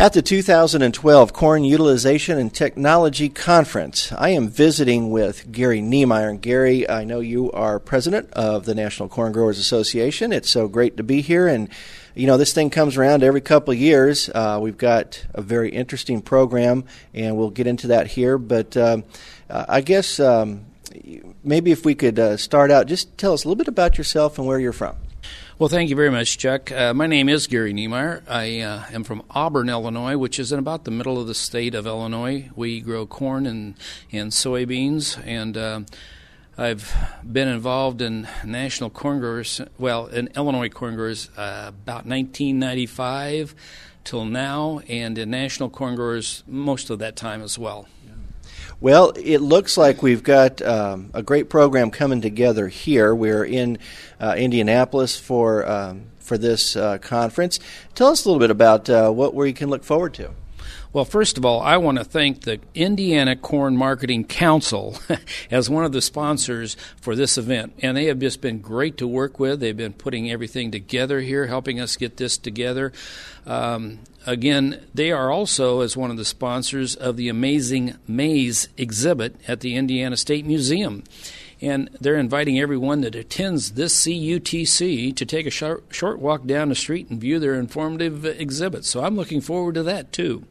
At the 2012 Corn Utilization and Technology Conference, I am visiting with Gary Niemeyer. And Gary, I know you are president of the National Corn Growers Association. It's so great to be here. And, you know, this thing comes around every couple of years. We've got a very interesting program, and we'll get into that here. But I guess maybe if we could start out, just tell us a little bit about yourself and where you're from. Well, thank you very much, Chuck. My name is Gary Niemeyer. I am from Auburn, Illinois, which is in about the middle of the state of Illinois. We grow corn and soybeans, and I've been involved in National Corn Growers, in Illinois Corn Growers about 1995 till now, and in National Corn Growers most of that time as well. Well, it looks like we've got a great program coming together here. We're in Indianapolis for this conference. Tell us a little bit about what we can look forward to. Well, first of all, I want to thank the Indiana Corn Marketing Council as one of the sponsors for this event. And they have just been great to work with. They've been putting everything together here, helping us get this together. Again, they are also, as one of the sponsors, of the Amazing Maize exhibit at the Indiana State Museum. And they're inviting everyone that attends this CUTC to take a short walk down the street and view their informative exhibit. So I'm looking forward to that, too.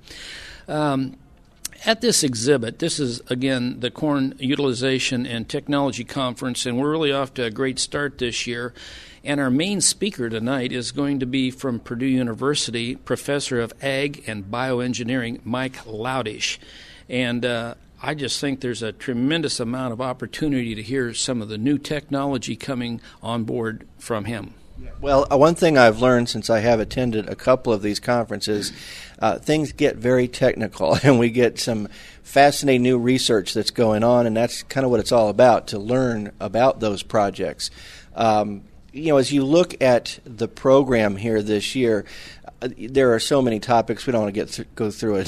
At this exhibit, this is, again, the Corn Utilization and Technology Conference, and we're really off to a great start this year. And our main speaker tonight is going to be from Purdue University, Professor of Ag and Bioengineering, Mike Lowdish. And I just think there's a tremendous amount of opportunity to hear some of the new technology coming on board from him. Well, one thing I've learned since I have attended a couple of these conferences, things get very technical, and we get some fascinating new research that's going on, and that's kind of what it's all about, to learn about those projects. As you look at the program here this year, there are so many topics. We don't want to go through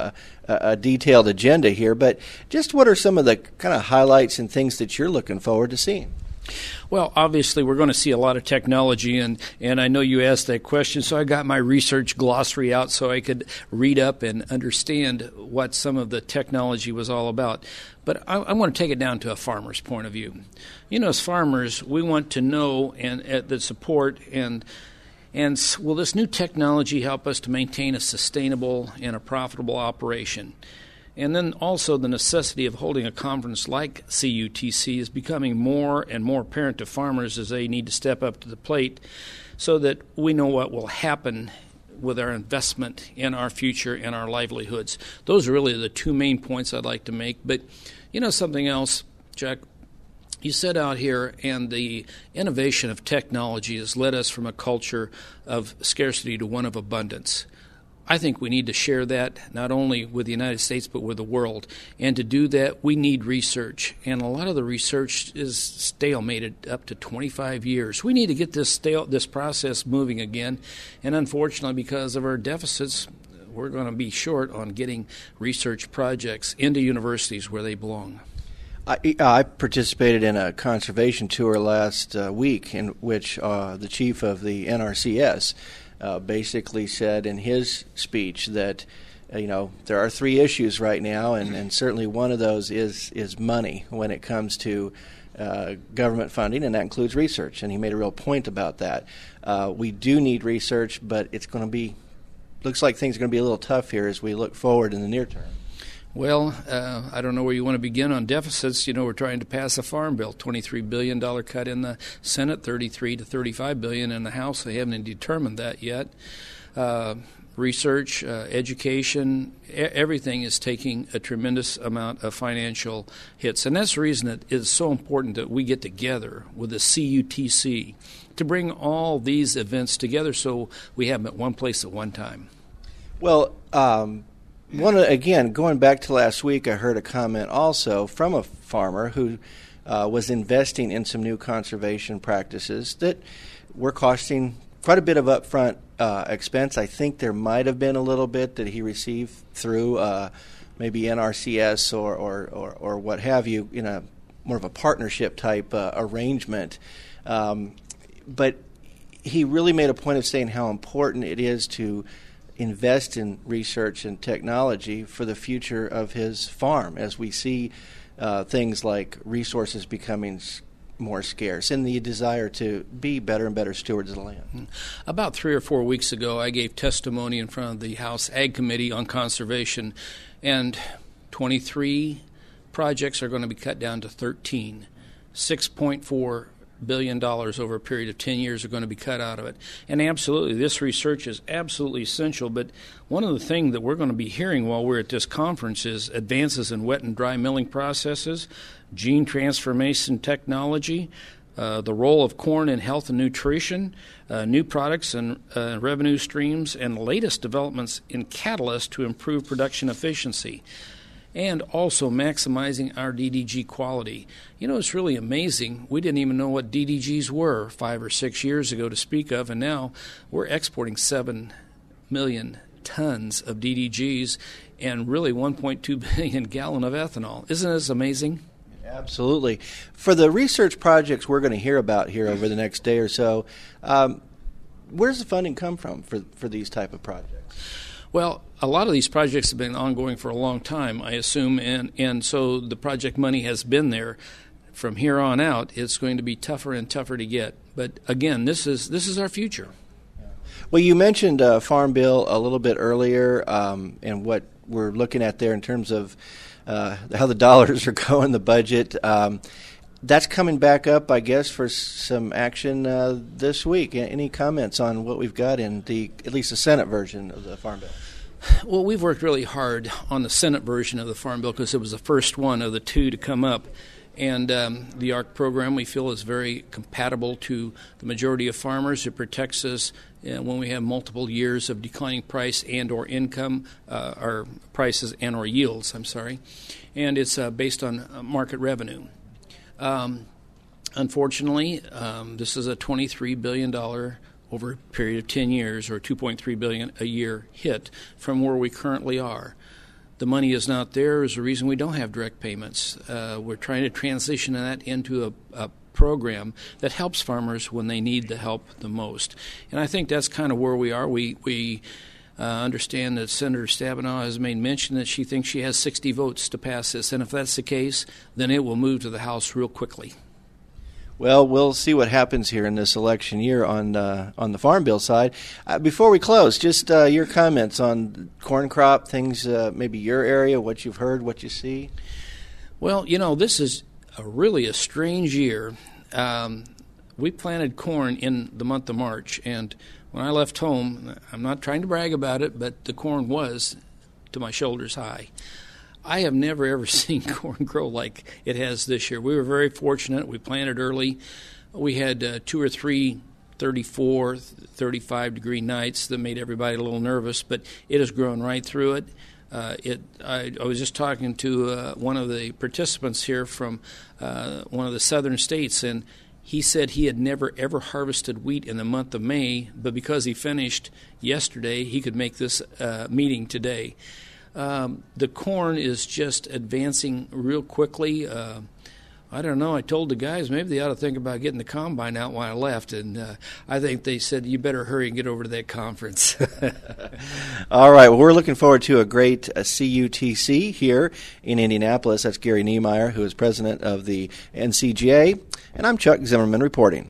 a detailed agenda here, but just what are some of the kind of highlights and things that you're looking forward to seeing? Well, obviously, we're going to see a lot of technology, and I know you asked that question, so I got my research glossary out so I could read up and understand what some of the technology was all about. But I want to take it down to a farmer's point of view. You know, as farmers, we want to know and the support and will this new technology help us to maintain a sustainable and a profitable operation? And then also the necessity of holding a conference like CUTC is becoming more and more apparent to farmers as they need to step up to the plate so that we know what will happen with our investment in our future and our livelihoods. Those are really the two main points I'd like to make. But you know something else, Chuck? You said out here, and the innovation of technology has led us from a culture of scarcity to one of abundance. I think we need to share that not only with the United States but with the world. And to do that, we need research. And a lot of the research is stalemated up to 25 years. We need to get this process moving again. And unfortunately, because of our deficits, we're going to be short on getting research projects into universities where they belong. I participated in a conservation tour last week in which the chief of the NRCS basically said in his speech that there are three issues right now, and certainly one of those is money when it comes to government funding, and that includes research. And he made a real point about that. We do need research, but looks like things are going to be a little tough here as we look forward in the near term. Well, I don't know where you want to begin on deficits. You know, we're trying to pass a farm bill, $23 billion cut in the Senate, $33 to $35 billion in the House. They haven't determined that yet. Research, education, everything is taking a tremendous amount of financial hits. And that's the reason it is so important that we get together with the CUTC to bring all these events together so we have them at one place at one time. Well, again, going back to last week, I heard a comment also from a farmer who was investing in some new conservation practices that were costing quite a bit of upfront expense. I think there might have been a little bit that he received through maybe NRCS or what have you in a more of a partnership type arrangement. But he really made a point of saying how important it is to invest in research and technology for the future of his farm as we see things like resources becoming more scarce and the desire to be better and better stewards of the land. About 3 or 4 weeks ago, I gave testimony in front of the House Ag Committee on Conservation, and 23 projects are going to be cut down to 13. $6.4 billion over a period of 10 years are going to be cut out of it. And absolutely, this research is absolutely essential, but one of the things that we're going to be hearing while we're at this conference is advances in wet and dry milling processes, gene transformation technology, the role of corn in health and nutrition, new products and revenue streams, and latest developments in catalysts to improve production efficiency, and also maximizing our DDG quality. You know, it's really amazing. We didn't even know what DDGs were 5 or 6 years ago to speak of, and now we're exporting 7 million tons of DDGs and really 1.2 billion gallon of ethanol. Isn't this amazing? Absolutely. For the research projects we're going to hear about here over the next day or so, where's the funding come from for these type of projects? Well, a lot of these projects have been ongoing for a long time, I assume, and so the project money has been there. From here on out, it's going to be tougher and tougher to get. But again, this is our future. Well, you mentioned Farm Bill a little bit earlier, and what we're looking at there in terms of how the dollars are going, the budget. That's coming back up, I guess, for some action this week. Any comments on what we've got in at least the Senate version of the Farm Bill? Well, we've worked really hard on the Senate version of the Farm Bill because it was the first one of the two to come up. And the ARC program, we feel, is very compatible to the majority of farmers. It protects us when we have multiple years of declining price and or income, or prices and or yields, And it's based on market revenue. Unfortunately, this is a $23 billion over a period of 10 years, or $2.3 billion a year hit from where we currently are. The money is not there is the reason we don't have direct payments. We're trying to transition that into a program that helps farmers when they need the help the most. And I think that's kind of where we are. We understand that Senator Stabenow has made mention that she thinks she has 60 votes to pass this, and if that's the case, then it will move to the House real quickly. Well, we'll see what happens here in this election year on the Farm Bill side. Before we close, just your comments on corn crop, things, maybe your area, what you've heard, what you see. Well, you know, this is really a strange year. We planted corn in the month of March, and when I left home, I'm not trying to brag about it, but the corn was to my shoulders high. I have never, ever seen corn grow like it has this year. We were very fortunate. We planted early. We had 2 or 3 34, 35-degree nights that made everybody a little nervous, but it has grown right through it. I was just talking to one of the participants here from one of the southern states, and he said he had never, ever harvested wheat in the month of May, but because he finished yesterday, he could make this meeting today. The corn is just advancing real quickly. I don't know. I told the guys maybe they ought to think about getting the combine out when I left, and I think they said, you better hurry and get over to that conference. All right. Well, we're looking forward to a great CUTC here in Indianapolis. That's Gary Niemeyer, who is president of the NCGA, and I'm Chuck Zimmerman reporting.